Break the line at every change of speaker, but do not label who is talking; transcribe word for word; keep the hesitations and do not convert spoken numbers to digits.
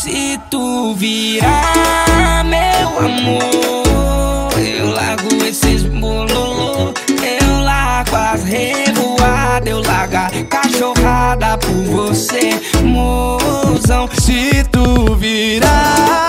Se tu virar, meu amor, eu largo esses bololô, eu largo as revoadas, eu largo a cachorrada por você, mozão.
Se tu virar